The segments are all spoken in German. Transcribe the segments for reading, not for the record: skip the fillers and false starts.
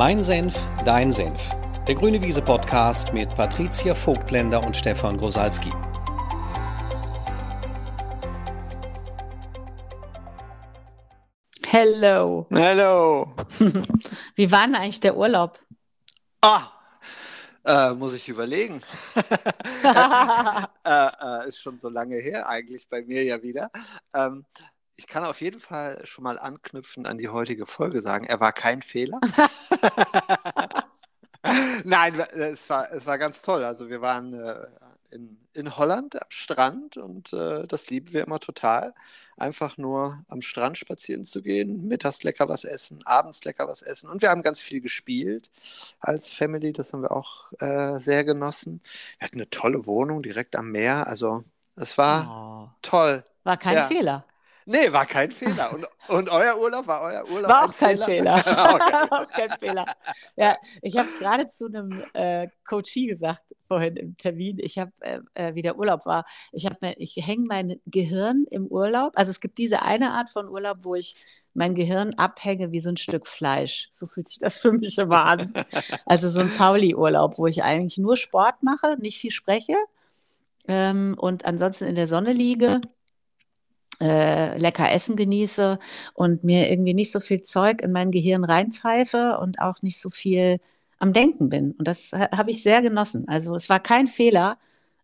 Mein Senf, dein Senf. Der Grüne Wiese Podcast mit Patricia Vogtländer und Stefan Grosalski. Hello. Hallo. Wie war denn eigentlich der Urlaub? Muss ich überlegen. Ist schon so lange her eigentlich bei mir ja wieder. Ich kann auf jeden Fall schon mal anknüpfen an die heutige Folge sagen, er war kein Fehler. Nein, es war ganz toll. Also wir waren in Holland am Strand und das lieben wir immer total. Einfach nur am Strand spazieren zu gehen, mittags lecker was essen, abends lecker was essen. Und wir haben ganz viel gespielt als Family, das haben wir auch sehr genossen. Wir hatten eine tolle Wohnung direkt am Meer, also es war toll. War kein Ja. Fehler. Nee, war kein Fehler. Und euer Urlaub, war euer Urlaub War ein auch kein Fehler? Fehler. Okay. Auch kein Fehler. Ja, ich habe es gerade zu einem Coachie gesagt vorhin im Termin. Ich habe, wie der Urlaub war, ich hänge mein Gehirn im Urlaub. Also es gibt diese eine Art von Urlaub, wo ich mein Gehirn abhänge wie so ein Stück Fleisch. So fühlt sich das für mich immer an. Also so ein Fauli-Urlaub, wo ich eigentlich nur Sport mache, nicht viel spreche und ansonsten in der Sonne liege. Lecker Essen genieße und mir irgendwie nicht so viel Zeug in mein Gehirn reinpfeife und auch nicht so viel am Denken bin. Und das habe ich sehr genossen. Also es war kein Fehler,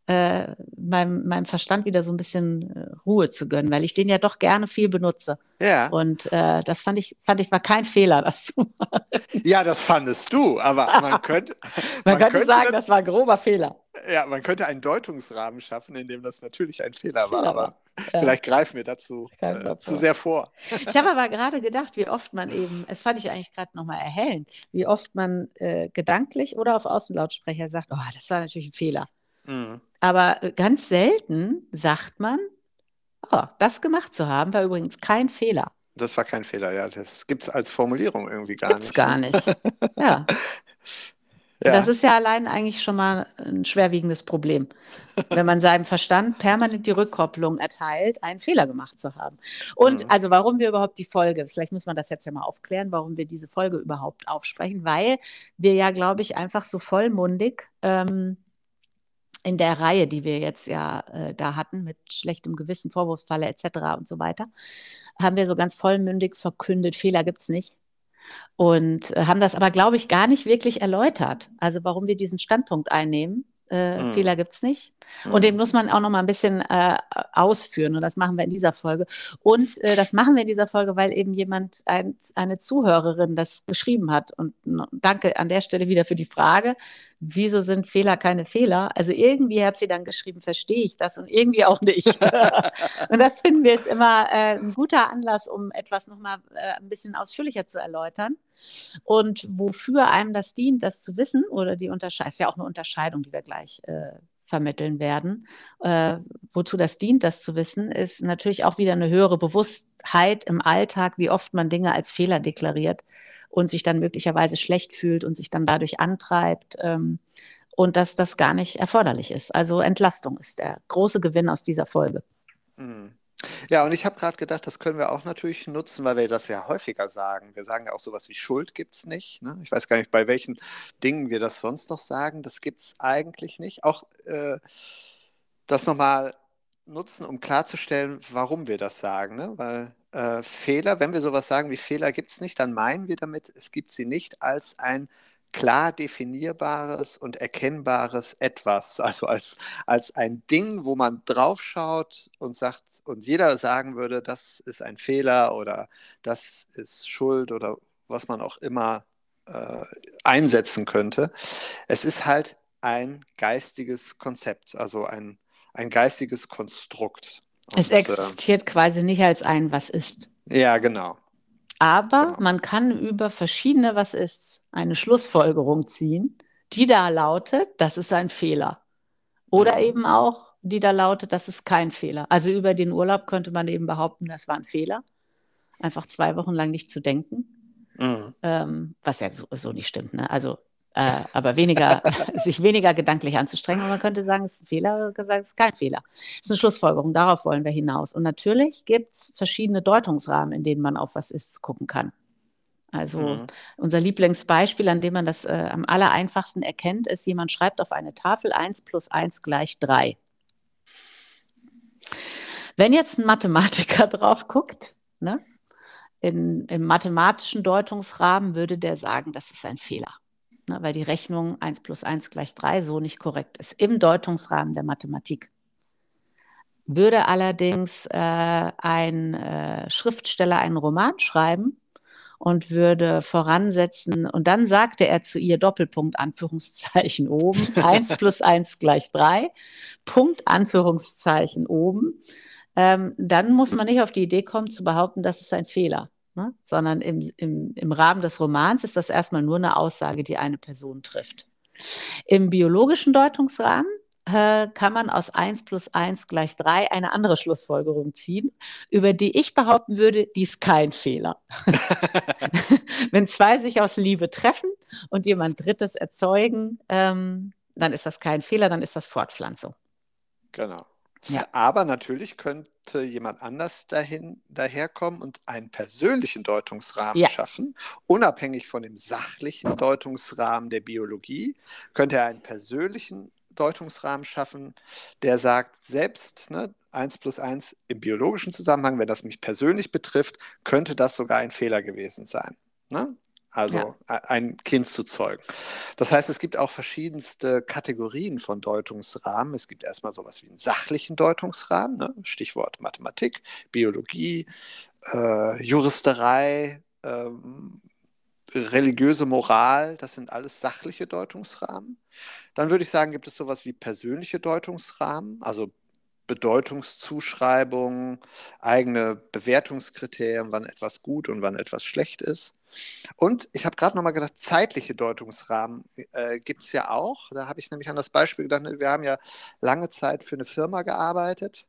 meinem Verstand wieder so ein bisschen Ruhe zu gönnen, weil ich den ja doch gerne viel benutze. Ja. Und das fand ich war kein Fehler, das zu machen. Ja, das fandest du, aber man könnte sagen, das war ein grober Fehler. Ja, man könnte einen Deutungsrahmen schaffen, in dem das natürlich ein Fehler war, aber Ja. vielleicht greifen wir dazu zu sehr vor. Ich habe aber gerade gedacht, wie oft man eben, das fand ich eigentlich gerade nochmal erhellend, wie oft man gedanklich oder auf Außenlautsprecher sagt, oh, das war natürlich ein Fehler. Mhm. Aber ganz selten sagt man, oh, das gemacht zu haben, war übrigens kein Fehler. Das war kein Fehler, ja. Das gibt es als Formulierung irgendwie gar nicht. Gar nicht. Ja. Ja. Das ist ja allein eigentlich schon mal ein schwerwiegendes Problem, wenn man seinem Verstand permanent die Rückkopplung erteilt, einen Fehler gemacht zu haben. Und also warum wir überhaupt die Folge, vielleicht muss man das jetzt ja mal aufklären, warum wir diese Folge überhaupt aufsprechen, weil wir ja, glaube ich, einfach so vollmundig in der Reihe, die wir jetzt ja da hatten, mit schlechtem Gewissen, Vorwurfsfalle etc. und so weiter, haben wir so ganz vollmündig verkündet, Fehler gibt es nicht. Und haben das aber, glaube ich, gar nicht wirklich erläutert. Also warum wir diesen Standpunkt einnehmen. Fehler gibt es nicht. Und den muss man auch noch mal ein bisschen ausführen. Und das machen wir in dieser Folge. Und das machen wir in dieser Folge, weil eben jemand, eine Zuhörerin das geschrieben hat. Und danke an der Stelle wieder für die Frage, wieso sind Fehler keine Fehler? Also irgendwie hat sie dann geschrieben, verstehe ich das und irgendwie auch nicht. Und das finden wir jetzt immer ein guter Anlass, um etwas noch mal ein bisschen ausführlicher zu erläutern. Und wofür einem das dient, das zu wissen, oder die Unterscheidung, ist ja auch eine Unterscheidung, die wir gleich vermitteln werden. Wozu das dient, das zu wissen, ist natürlich auch wieder eine höhere Bewusstheit im Alltag, wie oft man Dinge als Fehler deklariert und sich dann möglicherweise schlecht fühlt und sich dann dadurch antreibt und dass das gar nicht erforderlich ist. Also Entlastung ist der große Gewinn aus dieser Folge. Ja, und ich habe gerade gedacht, das können wir auch natürlich nutzen, weil wir das ja häufiger sagen. Wir sagen ja auch sowas wie Schuld gibt es nicht. Ne? Ich weiß gar nicht, bei welchen Dingen wir das sonst noch sagen. Das gibt es eigentlich nicht. Auch das nochmal nutzen, um klarzustellen, warum wir das sagen. Ne? Weil Fehler, wenn wir sowas sagen wie Fehler gibt es nicht, dann meinen wir damit, es gibt sie nicht als ein klar definierbares und erkennbares Etwas, also als ein Ding, wo man draufschaut und sagt, und jeder sagen würde, das ist ein Fehler oder das ist Schuld oder was man auch immer einsetzen könnte. Es ist halt ein geistiges Konzept, also ein geistiges Konstrukt. Es existiert quasi nicht als ein Was ist. Ja, genau. Aber man kann über verschiedene Was ist eine Schlussfolgerung ziehen, die da lautet, das ist ein Fehler. Oder eben auch, die da lautet, das ist kein Fehler. Also über den Urlaub könnte man eben behaupten, das war ein Fehler. Einfach 2 Wochen lang nicht zu denken. Was ja so nicht stimmt. Ne? Also, aber sich weniger gedanklich anzustrengen. Und man könnte sagen, es ist ein Fehler, gesagt, es ist kein Fehler. Es ist eine Schlussfolgerung, darauf wollen wir hinaus. Und natürlich gibt es verschiedene Deutungsrahmen, in denen man auf was ist gucken kann. Also unser Lieblingsbeispiel, an dem man das am allereinfachsten erkennt, ist, jemand schreibt auf eine Tafel 1 plus 1 gleich 3. Wenn jetzt ein Mathematiker drauf guckt, ne, im mathematischen Deutungsrahmen würde der sagen, das ist ein Fehler, ne, weil die Rechnung 1 plus 1 gleich 3 so nicht korrekt ist, im Deutungsrahmen der Mathematik. Würde allerdings ein Schriftsteller einen Roman schreiben und würde voransetzen, und dann sagte er zu ihr, Doppelpunkt, Anführungszeichen oben, 1 plus 1 gleich 3, Punkt, Anführungszeichen oben, dann muss man nicht auf die Idee kommen zu behaupten, das ist ein Fehler, ne? Sondern im Rahmen des Romans ist das erstmal nur eine Aussage, die eine Person trifft. Im biologischen Deutungsrahmen kann man aus 1 plus 1 gleich 3 eine andere Schlussfolgerung ziehen, über die ich behaupten würde, die ist kein Fehler. Wenn zwei sich aus Liebe treffen und jemand Drittes erzeugen, dann ist das kein Fehler, dann ist das Fortpflanzung. Genau. Ja. Aber natürlich könnte jemand anders daherkommen und einen persönlichen Deutungsrahmen schaffen, unabhängig von dem sachlichen Deutungsrahmen der Biologie, könnte er einen persönlichen Deutungsrahmen schaffen, der sagt, selbst 1 plus 1 im biologischen Zusammenhang, wenn das mich persönlich betrifft, könnte das sogar ein Fehler gewesen sein. Ne? Also ein Kind zu zeugen. Das heißt, es gibt auch verschiedenste Kategorien von Deutungsrahmen. Es gibt erstmal sowas wie einen sachlichen Deutungsrahmen, ne? Stichwort Mathematik, Biologie, Juristerei, religiöse Moral, das sind alles sachliche Deutungsrahmen. Dann würde ich sagen, gibt es sowas wie persönliche Deutungsrahmen, also Bedeutungszuschreibungen, eigene Bewertungskriterien, wann etwas gut und wann etwas schlecht ist. Und ich habe gerade nochmal gedacht, zeitliche Deutungsrahmen gibt es ja auch. Da habe ich nämlich an das Beispiel gedacht, wir haben ja lange Zeit für eine Firma gearbeitet,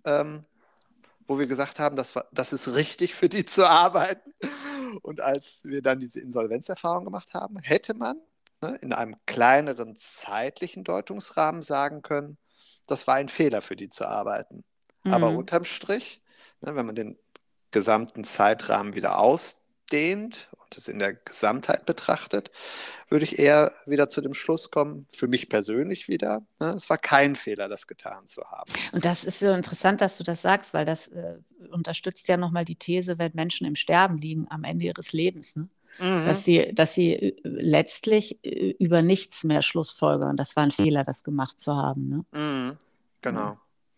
wo wir gesagt haben, das ist richtig für die zu arbeiten. Und als wir dann diese Insolvenzerfahrung gemacht haben, hätte man in einem kleineren zeitlichen Deutungsrahmen sagen können, das war ein Fehler für die zu arbeiten. Aber unterm Strich, wenn man den gesamten Zeitrahmen wieder ausdehnt und es in der Gesamtheit betrachtet, würde ich eher wieder zu dem Schluss kommen, für mich persönlich wieder, es war kein Fehler, das getan zu haben. Und das ist so interessant, dass du das sagst, weil das unterstützt ja nochmal die These, wenn Menschen im Sterben liegen am Ende ihres Lebens, ne? Dass sie letztlich über nichts mehr schlussfolgern. Das war ein Fehler, das gemacht zu haben. Ne? Genau.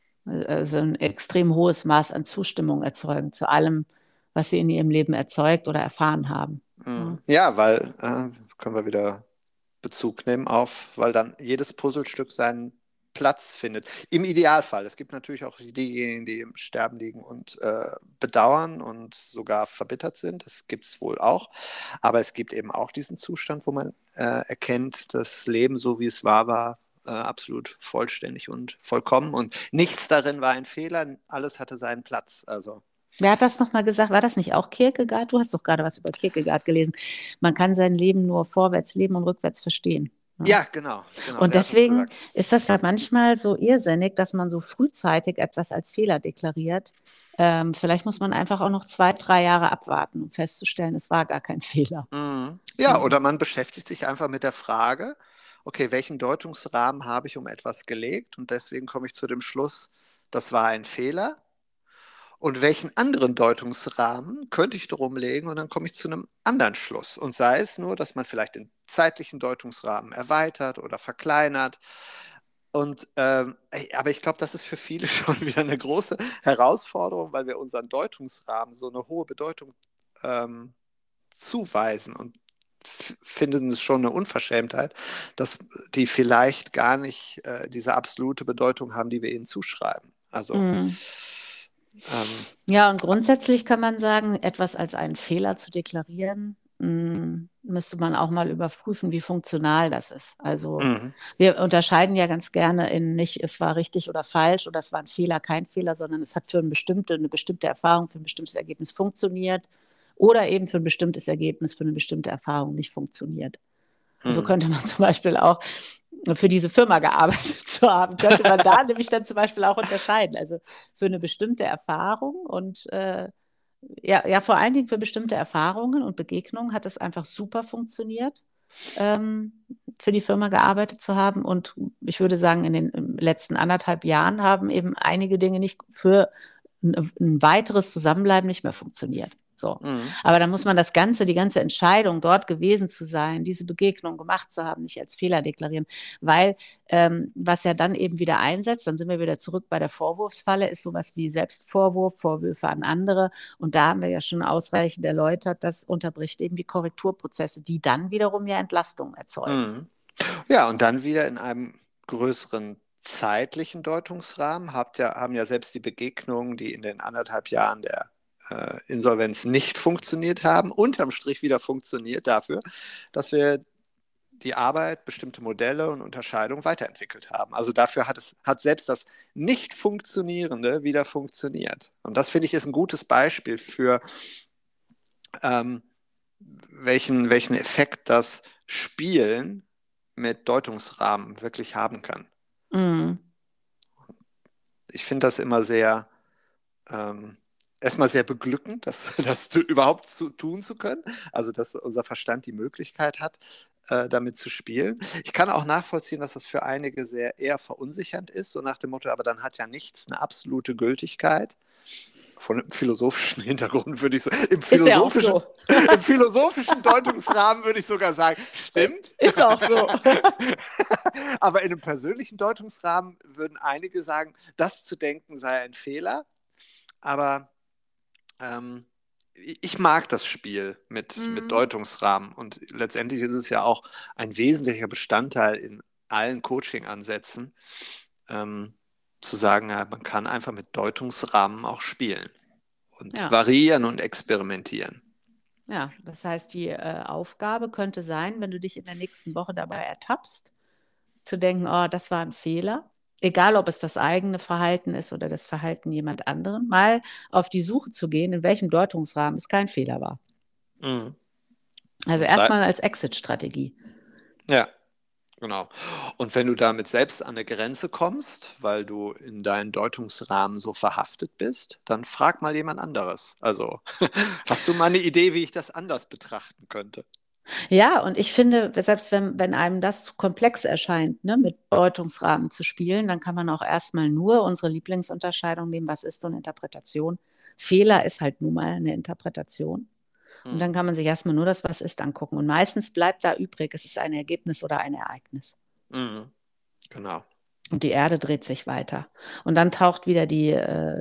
Also ein extrem hohes Maß an Zustimmung erzeugen zu allem, was sie in ihrem Leben erzeugt oder erfahren haben. Ja, weil, können wir wieder Bezug nehmen auf, weil dann jedes Puzzlestück seinen Platz findet. Im Idealfall. Es gibt natürlich auch diejenigen, die im Sterben liegen und bedauern und sogar verbittert sind. Das gibt es wohl auch. Aber es gibt eben auch diesen Zustand, wo man erkennt, das Leben, so wie es war absolut vollständig und vollkommen. Und nichts darin war ein Fehler. Alles hatte seinen Platz. Also. Wer hat das nochmal gesagt? War das nicht auch Kierkegaard? Du hast doch gerade was über Kierkegaard gelesen. Man kann sein Leben nur vorwärts leben und rückwärts verstehen. Ja, genau. Und deswegen ist das ja manchmal so irrsinnig, dass man so frühzeitig etwas als Fehler deklariert. Vielleicht muss man einfach auch noch 2, 3 Jahre abwarten, um festzustellen, es war gar kein Fehler. Ja, oder man beschäftigt sich einfach mit der Frage, okay, welchen Deutungsrahmen habe ich um etwas gelegt? Und deswegen komme ich zu dem Schluss, das war ein Fehler. Und welchen anderen Deutungsrahmen könnte ich drum legen? Und dann komme ich zu einem anderen Schluss. Und sei es nur, dass man vielleicht den zeitlichen Deutungsrahmen erweitert oder verkleinert. Und, aber ich glaube, das ist für viele schon wieder eine große Herausforderung, weil wir unseren Deutungsrahmen so eine hohe Bedeutung zuweisen und finden es schon eine Unverschämtheit, dass die vielleicht gar nicht diese absolute Bedeutung haben, die wir ihnen zuschreiben. Also ja, und grundsätzlich kann man sagen, etwas als einen Fehler zu deklarieren, müsste man auch mal überprüfen, wie funktional das ist. Also wir unterscheiden ja ganz gerne in nicht, es war richtig oder falsch oder es war ein Fehler, kein Fehler, sondern es hat für eine bestimmte Erfahrung, für ein bestimmtes Ergebnis funktioniert oder eben für ein bestimmtes Ergebnis, für eine bestimmte Erfahrung nicht funktioniert. So könnte man zum Beispiel auch für diese Firma gearbeitet zu haben, könnte man da nämlich dann zum Beispiel auch unterscheiden. Also für eine bestimmte Erfahrung und ja, vor allen Dingen für bestimmte Erfahrungen und Begegnungen hat es einfach super funktioniert, für die Firma gearbeitet zu haben. Und ich würde sagen, in den letzten 1,5 Jahren haben eben einige Dinge nicht für ein weiteres Zusammenbleiben nicht mehr funktioniert. So. Mhm. Aber dann muss man die ganze Entscheidung, dort gewesen zu sein, diese Begegnung gemacht zu haben, nicht als Fehler deklarieren, weil was ja dann eben wieder einsetzt, dann sind wir wieder zurück bei der Vorwurfsfalle, ist sowas wie Selbstvorwurf, Vorwürfe an andere. Und da haben wir ja schon ausreichend erläutert, das unterbricht eben die Korrekturprozesse, die dann wiederum ja Entlastung erzeugen. Mhm. Ja, und dann wieder in einem größeren zeitlichen Deutungsrahmen haben ja selbst die Begegnungen, die in den 1,5 Jahren der Insolvenz nicht funktioniert haben, unterm Strich wieder funktioniert dafür, dass wir die Arbeit, bestimmte Modelle und Unterscheidungen weiterentwickelt haben. Also dafür hat selbst das Nicht-Funktionierende wieder funktioniert. Und das, finde ich, ist ein gutes Beispiel für ähm, welchen Effekt das Spielen mit Deutungsrahmen wirklich haben kann. Mhm. Ich finde das immer sehr, erstmal sehr beglückend, das überhaupt tun zu können. Also, dass unser Verstand die Möglichkeit hat, damit zu spielen. Ich kann auch nachvollziehen, dass das für einige eher verunsichernd ist, so nach dem Motto, aber dann hat ja nichts eine absolute Gültigkeit. Von einem philosophischen Hintergrund würde ich so, Ist ja auch so. im philosophischen Deutungsrahmen würde ich sogar sagen, stimmt. Ist auch so. Aber in einem persönlichen Deutungsrahmen würden einige sagen, das zu denken sei ein Fehler. Aber ich mag das Spiel mit Deutungsrahmen. Und letztendlich ist es ja auch ein wesentlicher Bestandteil in allen Coaching-Ansätzen, zu sagen, ja, man kann einfach mit Deutungsrahmen auch spielen und Ja. variieren und experimentieren. Ja, das heißt, die Aufgabe könnte sein, wenn du dich in der nächsten Woche dabei ertappst, zu denken, oh, das war ein Fehler, egal ob es das eigene Verhalten ist oder das Verhalten jemand anderen, mal auf die Suche zu gehen, in welchem Deutungsrahmen es kein Fehler war. Mhm. Also Und erstmal als Exit-Strategie. Ja, genau. Und wenn du damit selbst an eine Grenze kommst, weil du in deinen Deutungsrahmen so verhaftet bist, dann frag mal jemand anderes. Also, hast du mal eine Idee, wie ich das anders betrachten könnte? Ja, und ich finde, selbst wenn einem das zu komplex erscheint, ne, mit Deutungsrahmen zu spielen, dann kann man auch erstmal nur unsere Lieblingsunterscheidung nehmen, was ist so eine Interpretation. Fehler ist halt nun mal eine Interpretation. Und dann kann man sich erstmal nur das Was ist angucken. Und meistens bleibt da übrig, es ist ein Ergebnis oder ein Ereignis. Mhm. Genau. Und die Erde dreht sich weiter. Und dann taucht wieder die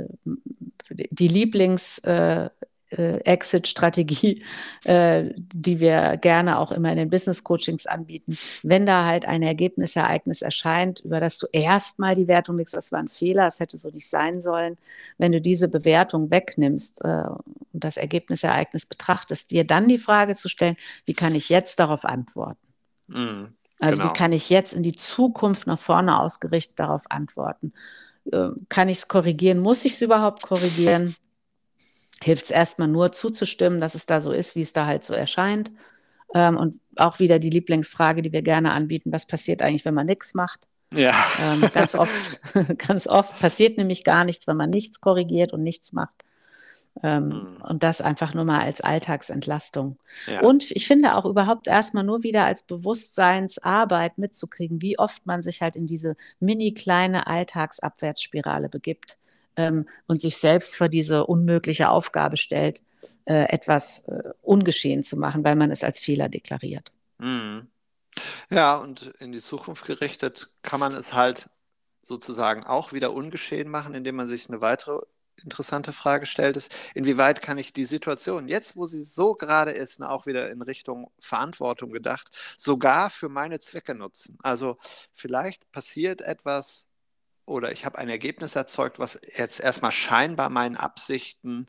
Lieblings-Exit-Strategie, die wir gerne auch immer in den Business-Coachings anbieten. Wenn da halt ein Ergebnisereignis erscheint, über das du erstmal die Wertung legst, das war ein Fehler, das hätte so nicht sein sollen. Wenn du diese Bewertung wegnimmst und das Ergebnisereignis betrachtest, dir dann die Frage zu stellen, wie kann ich jetzt darauf antworten? Mhm. Also Genau. wie kann ich jetzt in die Zukunft nach vorne ausgerichtet darauf antworten? Kann ich es korrigieren? Muss ich es überhaupt korrigieren? Hilft es erstmal nur zuzustimmen, dass es da so ist, wie es da halt so erscheint. Und auch wieder die Lieblingsfrage, die wir gerne anbieten, was passiert eigentlich, wenn man nichts macht? Ja. Ganz oft passiert nämlich gar nichts, wenn man nichts korrigiert und nichts macht. Und das einfach nur mal als Alltagsentlastung. Ja. Und ich finde auch überhaupt erstmal nur wieder als Bewusstseinsarbeit mitzukriegen, wie oft man sich halt in diese mini kleine Alltagsabwärtsspirale begibt und sich selbst vor diese unmögliche Aufgabe stellt, etwas ungeschehen zu machen, weil man es als Fehler deklariert. Mhm. Ja, und in die Zukunft gerichtet kann man es halt sozusagen auch wieder ungeschehen machen, indem man sich eine weitere interessante Frage stellt, ist, inwieweit kann ich die Situation, jetzt wo sie so gerade ist, auch wieder in Richtung Verantwortung gedacht, sogar für meine Zwecke nutzen. Also vielleicht passiert etwas oder ich habe ein Ergebnis erzeugt, was jetzt erstmal scheinbar meinen Absichten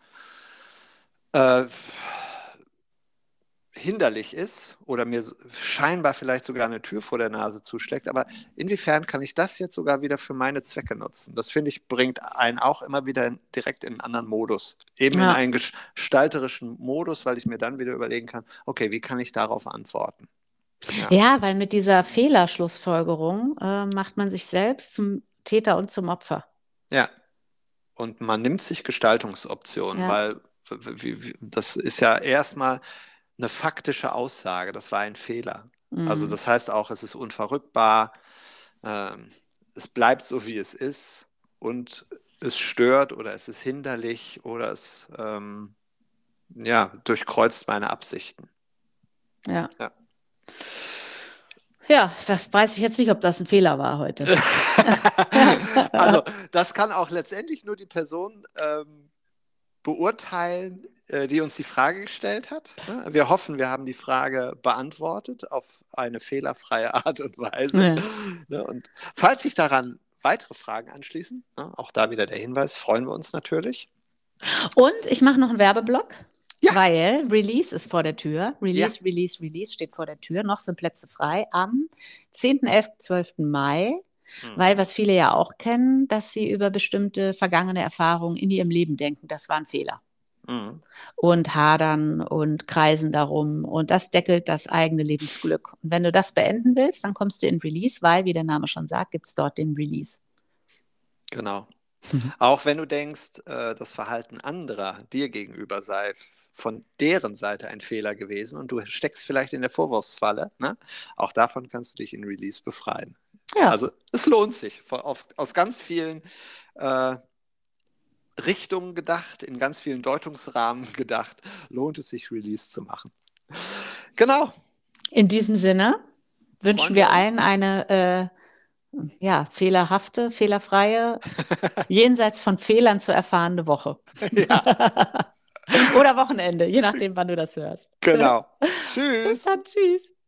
hinderlich ist oder mir scheinbar vielleicht sogar eine Tür vor der Nase zuschlägt, aber inwiefern kann ich das jetzt sogar wieder für meine Zwecke nutzen? Das finde ich, bringt einen auch immer wieder direkt in einen anderen Modus. Eben in einen gestalterischen Modus, weil ich mir dann wieder überlegen kann, okay, wie kann ich darauf antworten? Ja, weil mit dieser Fehlerschlussfolgerung macht man sich selbst zum Täter und zum Opfer. Ja, und man nimmt sich Gestaltungsoptionen, Ja. weil das ist ja erstmal eine faktische Aussage, das war ein Fehler. Also das heißt auch, es ist unverrückbar, es bleibt so, wie es ist und es stört oder es ist hinderlich oder es durchkreuzt meine Absichten. Ja. Ja. Ja, das weiß ich jetzt nicht, ob das ein Fehler war heute. Also das kann auch letztendlich nur die Person beurteilen, die uns die Frage gestellt hat. Wir hoffen, wir haben die Frage beantwortet auf eine fehlerfreie Art und Weise. Ja. Und falls sich daran weitere Fragen anschließen, auch da wieder der Hinweis, freuen wir uns natürlich. Und ich mache noch einen Werbeblock. Ja. Weil Release ist vor der Tür. Release steht vor der Tür. Noch sind Plätze frei am 10., 11., 12. Mai. Weil, was viele ja auch kennen, dass sie über bestimmte vergangene Erfahrungen in ihrem Leben denken, das war ein Fehler. Und hadern und kreisen darum. Und das deckelt das eigene Lebensglück. Und wenn du das beenden willst, dann kommst du in Release, weil, wie der Name schon sagt, gibt es dort den Release. Genau. Auch wenn du denkst, das Verhalten anderer dir gegenüber sei von deren Seite ein Fehler gewesen und du steckst vielleicht in der Vorwurfsfalle, ne? Auch davon kannst du dich in Release befreien. Ja. Also es lohnt sich, aus ganz vielen Richtungen gedacht, in ganz vielen Deutungsrahmen gedacht, lohnt es sich, Release zu machen. Genau. In diesem Sinne wünschen wir allen eine fehlerhafte, fehlerfreie, jenseits von Fehlern zu erfahrene Woche. Ja. Oder Wochenende, je nachdem, wann du das hörst. Genau. Tschüss. Bis dann, tschüss.